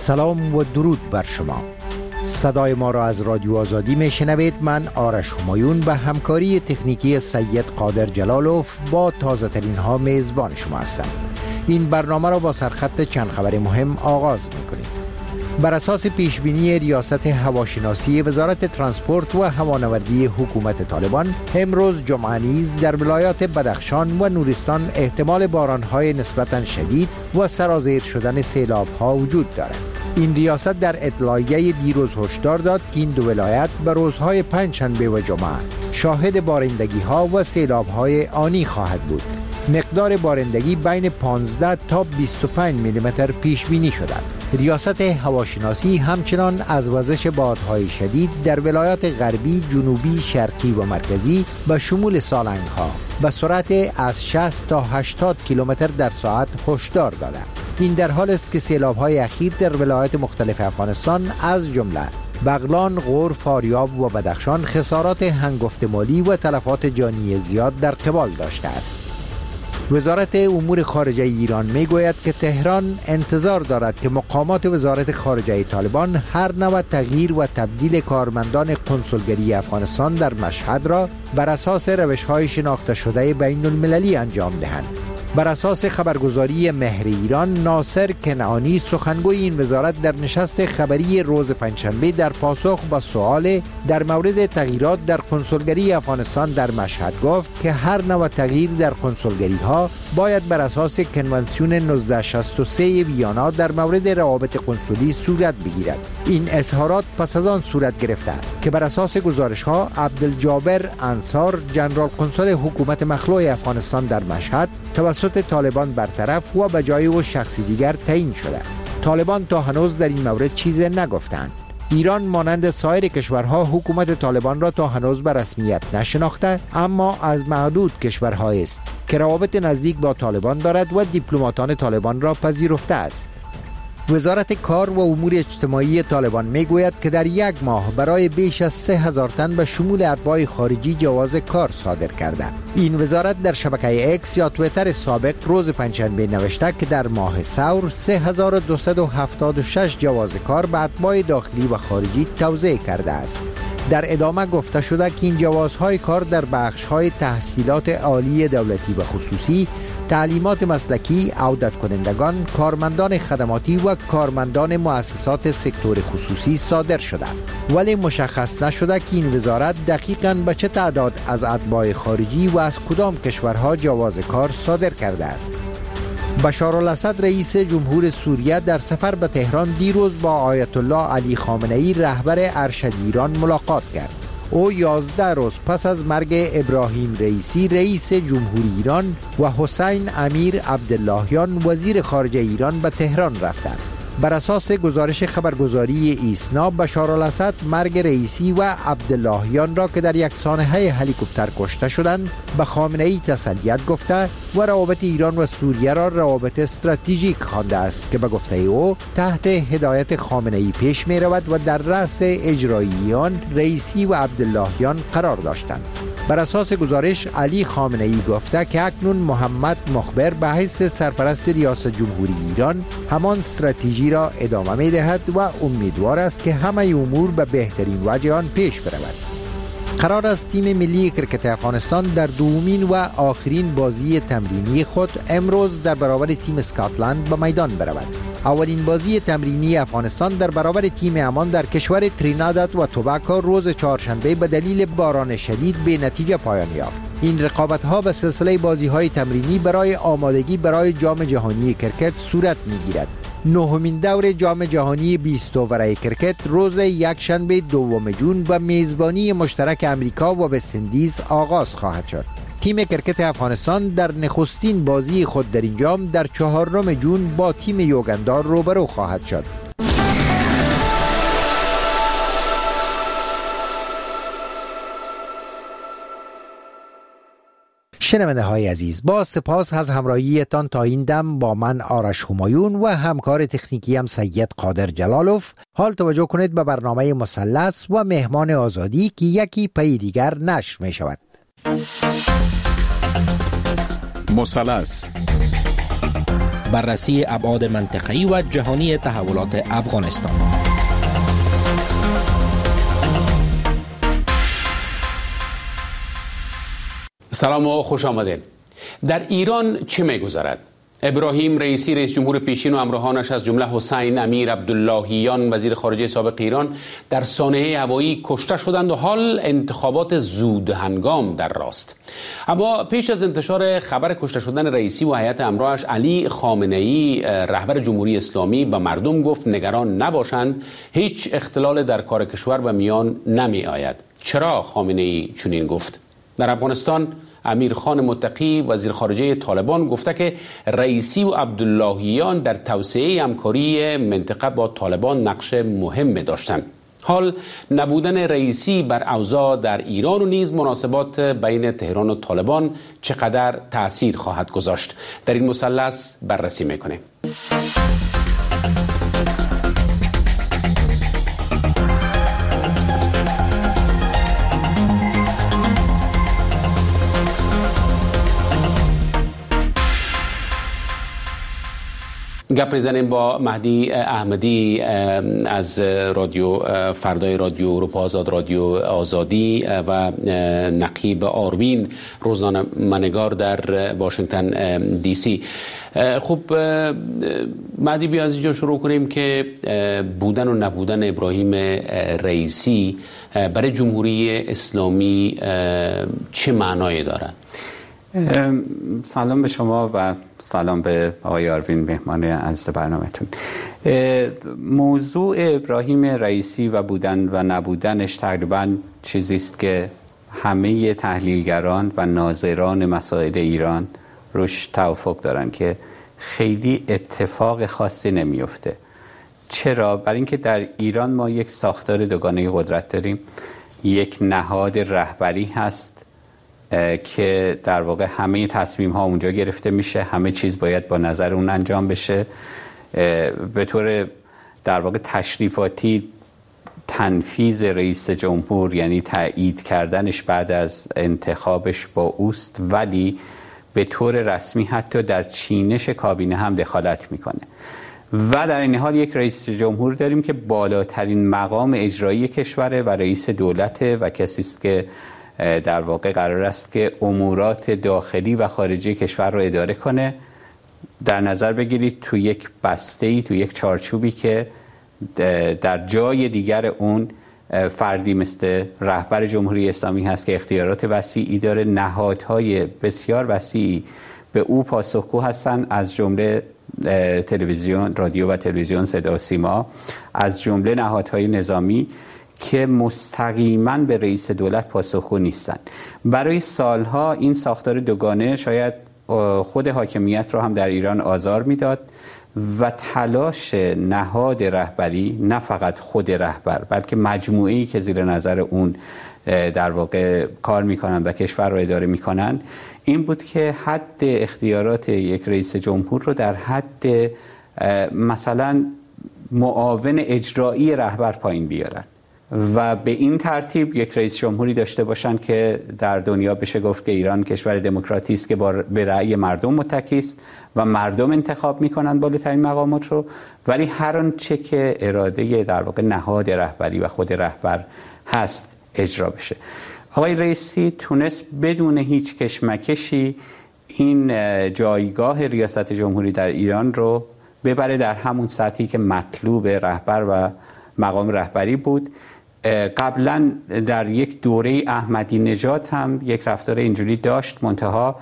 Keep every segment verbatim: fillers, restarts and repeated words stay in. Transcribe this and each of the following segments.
سلام و درود بر شما. صدای ما را از رادیو آزادی می شنوید. من آرش همایون به همکاری تکنیکی سید قادر جلالوف با تازه ترین ها میزبان شما هستم. این برنامه را با سرخط چند خبر مهم آغاز می کنیم. بر اساس پیشبینی ریاست هواشناسی وزارت ترانسپورت و هوانوردی حکومت طالبان، امروز جمعه نیز در ولایات بدخشان و نورستان احتمال باران‌های نسبتاً شدید و سرازیر شدن سیلاب‌ها وجود دارد. این ریاست در اطلاعیه دیروز هشدار داد که این دو ولایت به روزهای پنجشنبه و جمعه شاهد بارندگی‌ها و سیلاب‌های آنی خواهد بود. مقدار بارندگی بین پانزده تا بیست و پنج میلیمتر پیش بینی شده. ریاست هواشناسی همچنان از وزش بادهای شدید در ولایات غربی، جنوبی، شرقی و مرکزی به شمول سالنگ‌ها به سرعت از شصت تا هشتاد کیلومتر در ساعت هشدار داده. این در حال است که سیلاب‌های اخیر در ولایات مختلف افغانستان از جمله بغلان، غور، فاریاب و بدخشان خسارات هنگفت مالی و تلفات جانی زیاد در قبال داشته است. وزارت امور خارجه ایران می گوید که تهران انتظار دارد که مقامات وزارت خارجه طالبان هر نوع تغییر و تبدیل کارمندان کنسولگری افغانستان در مشهد را بر اساس روش‌های شناخته شده بین المللی انجام دهند. بر اساس خبرگزاری مهر ایران، ناصر کنعانی سخنگوی این وزارت در نشست خبری روز پنجشنبه در پاسخ به سوال در مورد تغییرات در کنسولگری افغانستان در مشهد گفت که هر نوع تغییر در کنسولگری ها باید بر اساس کنوانسیون نوزده شصت و سه ویانا در مورد روابط کنسولی صورت بگیرد. این اظهارات پس از آن صورت گرفته که بر اساس گزارش ها عبدالجابر انصار، ژنرال کنسول حکومت مخلوع افغانستان در مشهد، توسط طالبان برطرف و به جای او شخصی دیگر تعیین شده. طالبان تا هنوز در این مورد چیزی نگفتند. ایران مانند سایر کشورها حکومت طالبان را تا هنوز به رسمیت نشناخته، اما از معدود کشورهایی است که روابط نزدیک با طالبان دارد و دیپلماتان طالبان را پذیرفته است. وزارت کار و امور اجتماعی طالبان میگوید که در یک ماه برای بیش از سه هزار تن به شمول اتباع خارجی جواز کار صادر کرده. این وزارت در شبکه اکس یا تویتر سابق روز پنجشنبه نوشته که در ماه ثور سه هزار و دویست و هفتاد و شش جواز کار به اتباع داخلی و خارجی توزیع کرده است. در ادامه گفته شده که این جوازهای کار در بخش‌های تحصیلات عالی دولتی و خصوصی، تعلیمات مسلکی، عودت کنندگان، کارمندان خدماتی و کارمندان مؤسسات سکتور خصوصی صادر شده، ولی مشخص نشده که این وزارت دقیقاً به چه تعداد از اتباع خارجی و از کدام کشورها جواز کار صادر کرده است. بشار الاسد رئیس جمهور سوریه در سفر به تهران دیروز با آیت الله علی خامنه ای رهبر ارشد ایران ملاقات کرد. او یازده روز پس از مرگ ابراهیم رئیسی رئیس جمهوری ایران و حسین امیر عبداللهیان وزیر خارجه ایران به تهران رفتند. بر اساس گزارش خبرگزاری ایسنا، بشار الاسد مرگ رئیسی و عبداللهیان را که در یک سانحه هلیکوپتر کشته شدند به خامنه ای تسلیت گفته و روابط ایران و سوریه را روابط استراتژیک خوانده است که به گفته او تحت هدایت خامنه ای پیش می رود و در رأس اجراییان رئیسی و عبداللهیان قرار داشتند. بر اساس گزارش، علی خامنه ای گفته که اکنون محمد مخبر به حیث سرپرست ریاست جمهوری ایران همان استراتژی را ادامه می دهد و امیدوار است که همه امور به بهترین وجه آن پیش برود. قرار است تیم ملی کرکت افغانستان در دومین و آخرین بازی تمرینی خود امروز در برابر تیم اسکاتلند به میدان برود. اولین بازی تمرینی افغانستان در برابر تیم امان در کشور ترینیداد و توباگو روز چهارشنبه به دلیل باران شدید به نتیجه پایان یافت. این رقابت‌ها به سلسله بازی‌های تمرینی برای آمادگی برای جام جهانی کرکت صورت می‌گیرد. نهمین دور جام جهانی بیست اوور کرکت روز یکشنبه دوم ژوئن و میزبانی مشترک امریکا و وست‌اندیز آغاز خواهد شد. تیم کرکت افغانستان در نخستین بازی خود در این جام در چهارم ژوئن با تیم یوگندا روبرو خواهد شد. شنونده های عزیز، با سپاس از همراهیتان تا این دم با من آرش همایون و همکار تکنیکی هم سید قادر جلالوف. حال توجه کنید به برنامه مثلث و مهمان آزادی که یکی پی دیگر نشر می شود. مثلث بررسی ابعاد منطقه‌ای و جهانی تحولات افغانستان. سلام و خوش آمدید. در ایران چه می‌گذرد؟ ابراهیم رئیسی رئیس جمهور پیشین و همراهانش از جمله حسین امیر عبداللهیان وزیر خارجه سابق ایران در سانحه هوایی کشته شدند و حال انتخابات زود هنگام در راست. اما پیش از انتشار خبر کشته شدن رئیسی و هیئت همراهش، علی خامنه‌ای رهبر جمهوری اسلامی به مردم گفت نگران نباشند، هیچ اختلال در کار کشور به میان نمی آید. چرا خامنه‌ای چنین گفت؟ در افغانستان امیر خان متقی وزیر خارجه طالبان گفته که رئیسی و عبداللهیان در توسعه همکاری منطقه با طالبان نقش مهم داشتند. حال نبودن رئیسی بر اوضاع در ایران و نیز مناسبات بین تهران و طالبان چقدر تأثیر خواهد گذاشت؟ در این مثلث بررسی میکنیم. گپ میزنیم با مهدی احمدی از رادیو فردای رادیو اروپا آزاد، رادیو آزادی و نقیب آروین روزنامه‌نگار در واشنگتن دی سی. خب مهدی، بیا از اینجا شروع کنیم که بودن و نبودن ابراهیم رئیسی برای جمهوری اسلامی چه معنایی دارد؟ سلام به شما و سلام به آقای آروین، مهمان عزیز برنامه‌تون. موضوع ابراهیم رئیسی و بودن و نبودنش تقریباً چیزی است که همه تحلیلگران و ناظران مسائل ایران روش توافق دارن که خیلی اتفاق خاصی نمیفته. چرا؟ برای اینکه در ایران ما یک ساختار دوگانه قدرت داریم. یک نهاد رهبری هست که در واقع همه تصمیم ها اونجا گرفته میشه، همه چیز باید با نظر اون انجام بشه. به طور در واقع تشریفاتی تنفیذ رئیس جمهور یعنی تایید کردنش بعد از انتخابش با اوست، ولی به طور رسمی حتی در چینش کابینه هم دخالت میکنه. و در این حال یک رئیس جمهور داریم که بالاترین مقام اجرایی کشوره و رئیس دولته و کسی است که در واقع قرار است که امورات داخلی و خارجی کشور رو اداره کنه. در نظر بگیرید تو یک بسته‌ای، تو یک چارچوبی که در جای دیگر اون فردی مثل رهبر جمهوری اسلامی هست که اختیارات وسیعی داره، نهادهای بسیار وسیعی به او پاسخگو هستن، از جمله تلویزیون، رادیو و تلویزیون صدا و سیما، از جمله نهادهای نظامی که مستقیما به رئیس دولت پاسخگو نیستند. برای سالها این ساختار دوگانه شاید خود حاکمیت رو هم در ایران آزار میداد و تلاش نهاد رهبری، نه فقط خود رهبر بلکه مجموعه‌ای که زیر نظر اون در واقع کار میکنن و کشور رو اداره میکنن، این بود که حد اختیارات یک رئیس جمهور رو در حد مثلا معاون اجرایی رهبر پایین بیارن و به این ترتیب یک رئیس جمهوری داشته باشن که در دنیا بشه گفت که ایران کشور دموکراتی است که به رأی مردم متکی است و مردم انتخاب میکنن بالاترین مقامات رو، ولی هر آنچه که اراده در واقع نهاد رهبری و خود رهبر هست اجرا بشه. آقای رئیسی تونست بدون هیچ کشمکشی این جایگاه ریاست جمهوری در ایران رو ببره در همون سطحی که مطلوب رهبر و مقام رهبری بود. قبلا در یک دوره احمدی نژاد هم یک رفتار اینجوری داشت، منتها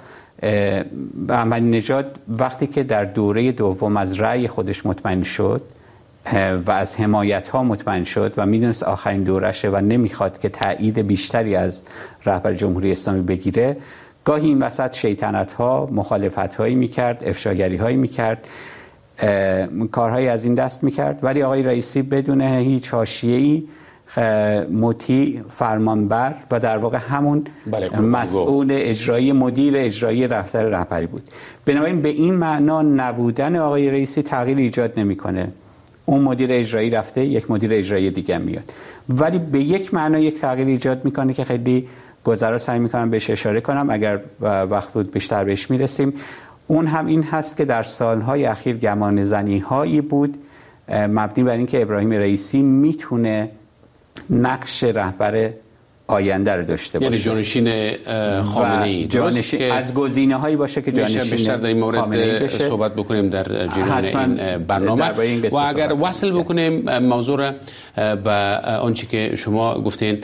احمدی نژاد وقتی که در دوره دوم از رأی خودش مطمئن شد و از حمایت ها مطمئن شد و میدونست آخرین دورشه و نمیخواد که تایید بیشتری از رهبر جمهوری اسلامی بگیره، گاهی این وسط شیطنت ها، مخالفت هایی میکرد، افشاگری هایی میکرد، کارهایی از این دست میکرد، ولی آقای رئیسی بدون هیچ حاشیه‌ای مطیع، فرمانبر و در واقع همون مسئول اجرایی، مدیر اجرایی دفتر رهبری بود. بنابراین به این معنا نبودن آقای رئیسی تغییر ایجاد نمیکنه. اون مدیر اجرایی رفته، یک مدیر اجرایی دیگه میاد، ولی به یک معنا یک تغییر ایجاد میکنه که خیلی گذرا سعی میکنم بهش اشاره کنم، اگر وقت بود بیشتر بهش میرسیم. اون هم این هست که در سالهای اخیر گمان زنی هایی بود مبنی بر اینکه ابراهیم رئیسی میتونه نقش رهبر آینده رو داشته باشه، یعنی جانشین خامنه‌ای، جانشین از گزینه هایی باشه که جانشین بیشتر در این مورد صحبت بکنیم در جریان این برنامه. و اگر وصل بکنیم موضوع را به آنچه که شما گفتین،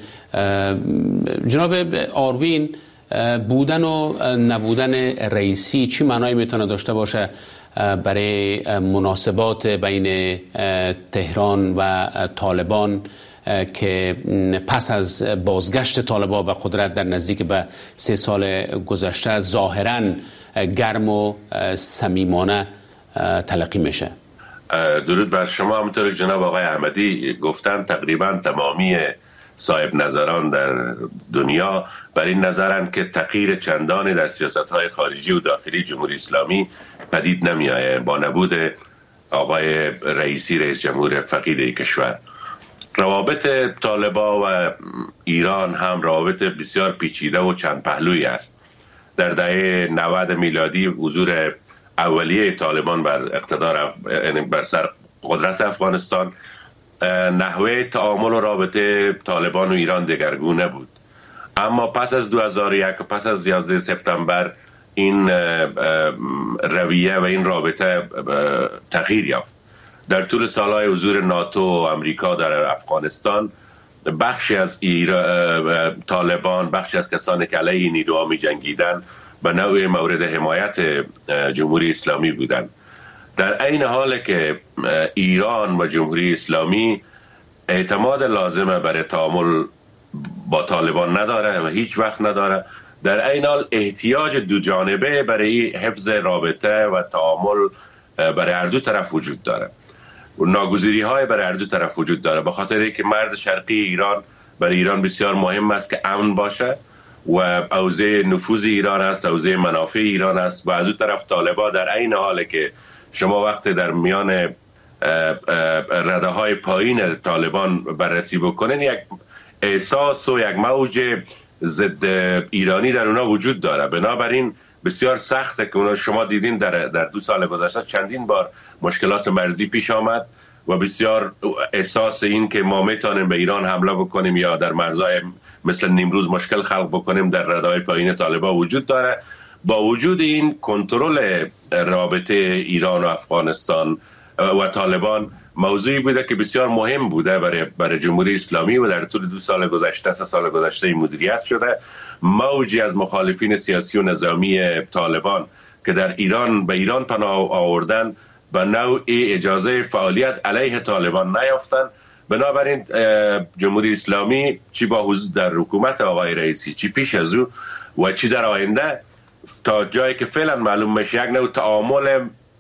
جناب آروین، بودن و نبودن رئیسی چی معنایی میتونه داشته باشه برای مناسبات بین تهران و طالبان که پس از بازگشت طالبان و قدرت در نزدیک به سه سال گذشته ظاهراً گرم و صمیمانه تلقی میشه؟ درود بر شما. همونطور که جناب آقای احمدی گفتن، تقریبا تمامی صاحب نظران در دنیا بر این نظرند که تغییر چندانی در سیاست‌های خارجی و داخلی جمهوری اسلامی پدید نمی‌آید با نبود آقای رئیسی، رئیس جمهور فقید کشور. روابط طالبان و ایران هم روابط بسیار پیچیده و چند پهلویی است. در دهه نود میلادی حضور اولیه طالبان بر اقتدار، یعنی بر سر قدرت افغانستان، نحوه تعامل و رابطه طالبان و ایران دگرگونه بود. اما پس از دو هزار و یک، پس از یازده سپتامبر، این رویه و این رابطه تغییر یافت. در طول سالهای حضور ناتو و امریکا در افغانستان، بخشی از طالبان، بخشی از کسانی که علیه نیروها می جنگیدن، به نوع مورد حمایت جمهوری اسلامی بودند. در عین حال که ایران و جمهوری اسلامی اعتماد لازمه برای تعامل با طالبان نداره و هیچ وقت نداره، در عین حال احتیاج دو جانبه برای حفظ رابطه و تعامل برای هر دو طرف وجود داره. ناگزیری های برای هر دو طرف وجود داره، به خاطر اینکه مرز شرقی ایران برای ایران بسیار مهم است که امن باشه و حوزه نفوذ ایران است، حوزه منافع ایران است. و از اون طرف طالبان در عین حاله که شما وقتی در میان رده های پایین طالبان بررسی بکنین، یک احساس و یک موج ضد ایرانی در اونا وجود داره. بنابراین بسیار سخته که اونا، شما دیدین در در دو سال گذشته چندین بار مشکلات مرزی پیش آمد و بسیار احساس این که ما میتونیم به ایران حمله بکنیم یا در مرزهای مثل نیمروز مشکل خلق بکنیم در ردای پایین طالبان وجود داره. با وجود این، کنترل رابطه ایران و افغانستان و طالبان موضوعی بوده که بسیار مهم بوده برای برای جمهوری اسلامی و در طول دو سال گذشته، سه سال گذشته مدیریت شده. موجی از مخالفین سیاسی و نظامی طالبان که در ایران به ایران پناه آوردن، به نوعی اجازه فعالیت علیه طالبان نیافتند. بنابراین جمهوری اسلامی چی با حضور در حکومت آقای رئیسی، چی پیش از او و چی در آینده، تا جایی که فعلا معلوم میشه، یک نوع تعامل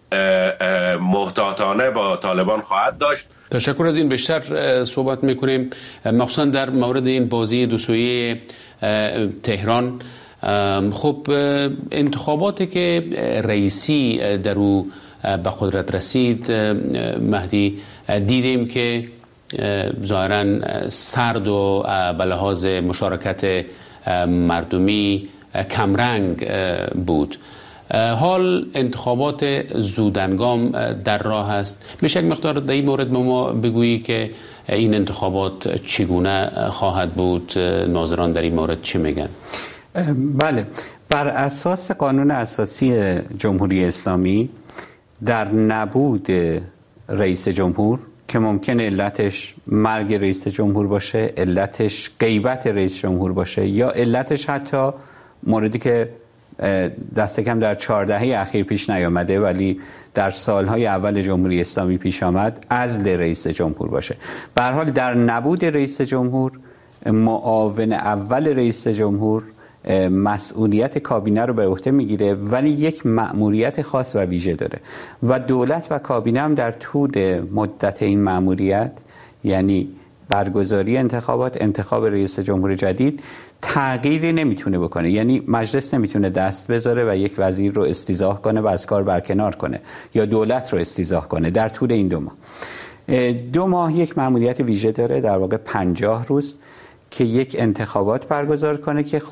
محتاطانه با طالبان خواهد داشت. تشکر از این. بیشتر صحبت میکنیم مخصوصا در مورد این بازی دو سویه تهران. خب انتخاباتی که رئیسی در او به قدرت رسید، مهدی، دیدیم که ظاهراً سرد و به لحاظ مشارکت مردمی کمرنگ بود. حال انتخابات زودهنگام در راه است. میشه یک مقدار در این مورد ما بگویی که این انتخابات چگونه خواهد بود؟ ناظران در این مورد چی میگن؟ بله، بر اساس قانون اساسی جمهوری اسلامی، در نبود رئیس جمهور که ممکنه علتش مرگ رئیس جمهور باشه، علتش غیبت رئیس جمهور باشه، یا علتش حتی موردی که دست کم در چهار دهه اخیر پیش نیامده ولی در سالهای اول جمهوری اسلامی پیش آمد، عزل رئیس جمهور باشه. به هر حال در نبود رئیس جمهور، معاون اول رئیس جمهور مسئولیت کابینه رو به عهده میگیره، ولی یک مأموریت خاص و ویژه داره و دولت و کابینه هم در طول مدت این مأموریت، یعنی برگزاری انتخابات، انتخاب رئیس جمهور جدید، تغییری نمیتونه بکنه. یعنی مجلس نمیتونه دست بذاره و یک وزیر رو استیضاح کنه و از کار برکنار کنه یا دولت رو استیضاح کنه در طول این دو ماه. دو ماه یک مأموریت ویژه داره، در واقع پنجاه روز، که یک انتخابات برگزار کنه که